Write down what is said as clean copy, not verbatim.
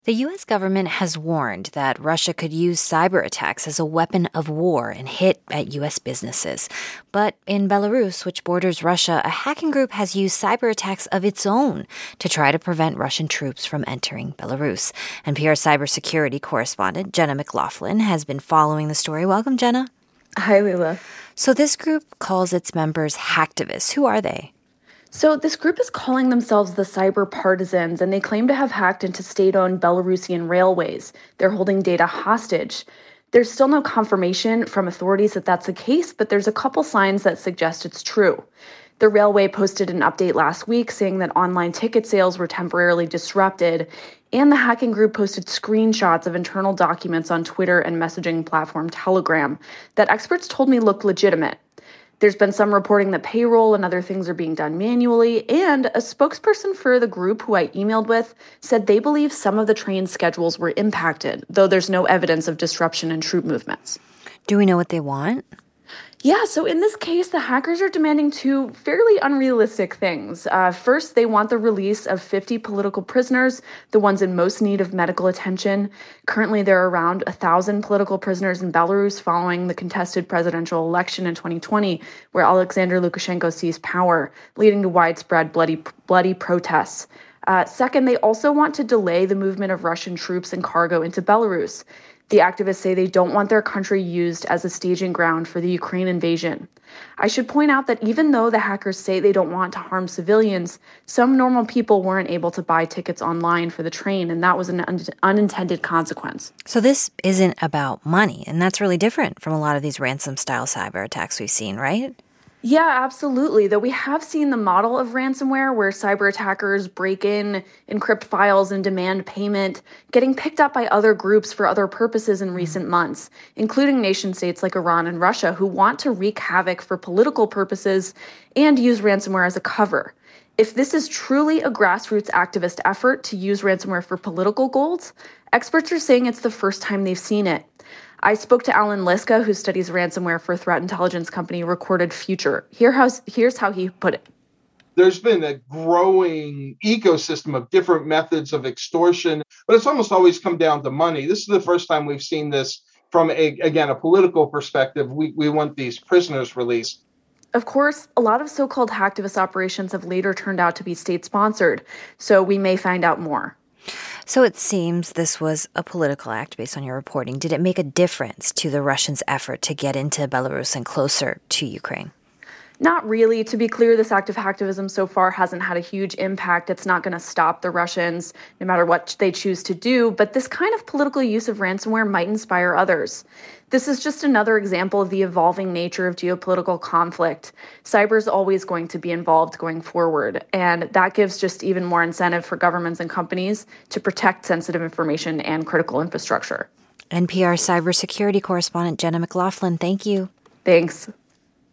The U.S. government has warned that Russia could use cyber attacks as a weapon of war and hit at U.S. businesses. But in Belarus, which borders Russia, a hacking group has used cyber attacks of its own to try to prevent Russian troops from entering Belarus. NPR cybersecurity correspondent Jenna McLaughlin has been following the story. Welcome, Jenna. Hi, Leila. So this group calls its members hacktivists. Who are they? So this group is calling themselves the Cyber Partisans, and they claim to have hacked into state-owned Belarusian railways. They're holding data hostage. There's still no confirmation from authorities that that's the case, but there's a couple signs that suggest it's true. The railway posted an update last week saying that online ticket sales were temporarily disrupted, and the hacking group posted screenshots of internal documents on Twitter and messaging platform Telegram that experts told me looked legitimate. There's been some reporting that payroll and other things are being done manually, and a spokesperson for the group who I emailed with said they believe some of the train schedules were impacted, though there's no evidence of disruption in troop movements. Do we know what they want? Yeah, so in this case, the hackers are demanding two fairly unrealistic things. First, they want the release of 50 political prisoners, the ones in most need of medical attention. Currently, there are around 1,000 political prisoners in Belarus following the contested presidential election in 2020, where Alexander Lukashenko seized power, leading to widespread bloody protests. Second, they also want to delay the movement of Russian troops and cargo into Belarus. The activists say they don't want their country used as a staging ground for the Ukraine invasion. I should point out that even though the hackers say they don't want to harm civilians, some normal people weren't able to buy tickets online for the train, and that was an unintended consequence. So this isn't about money, and that's really different from a lot of these ransom-style cyber attacks we've seen, right? Yeah, absolutely. Though we have seen the model of ransomware where cyber attackers break in, encrypt files, and demand payment, getting picked up by other groups for other purposes in recent months, including nation states like Iran and Russia who want to wreak havoc for political purposes and use ransomware as a cover. If this is truly a grassroots activist effort to use ransomware for political goals, experts are saying it's the first time they've seen it. I spoke to Alan Liska, who studies ransomware for threat intelligence company Recorded Future. Here's how he put it. There's been a growing ecosystem of different methods of extortion, but it's almost always come down to money. This is the first time we've seen this from, a political perspective. We want these prisoners released. Of course, a lot of so-called hacktivist operations have later turned out to be state-sponsored, so we may find out more. So it seems this was a political act based on your reporting. Did it make a difference to the Russians' effort to get into Belarus and closer to Ukraine? Not really. To be clear, this act of hacktivism so far hasn't had a huge impact. It's not going to stop the Russians, no matter what they choose to do. But this kind of political use of ransomware might inspire others. This is just another example of the evolving nature of geopolitical conflict. Cyber is always going to be involved going forward, and that gives just even more incentive for governments and companies to protect sensitive information and critical infrastructure. NPR cybersecurity correspondent Jenna McLaughlin, thank you. Thanks.